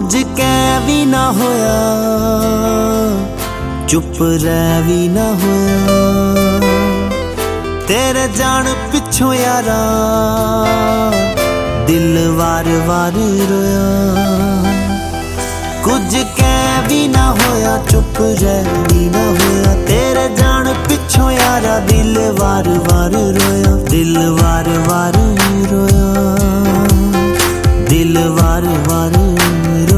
कुछ कह भी ना होया, चुप रह भी ना होया। तेरे जान पिछों यारा दिल वार वार रोया। कुछ कह भी ना होया, चुप रह भी ना होया। तेरे जान पिछों यारा दिल वार वार रोया। दिल वार वार रोया, दिल वार वार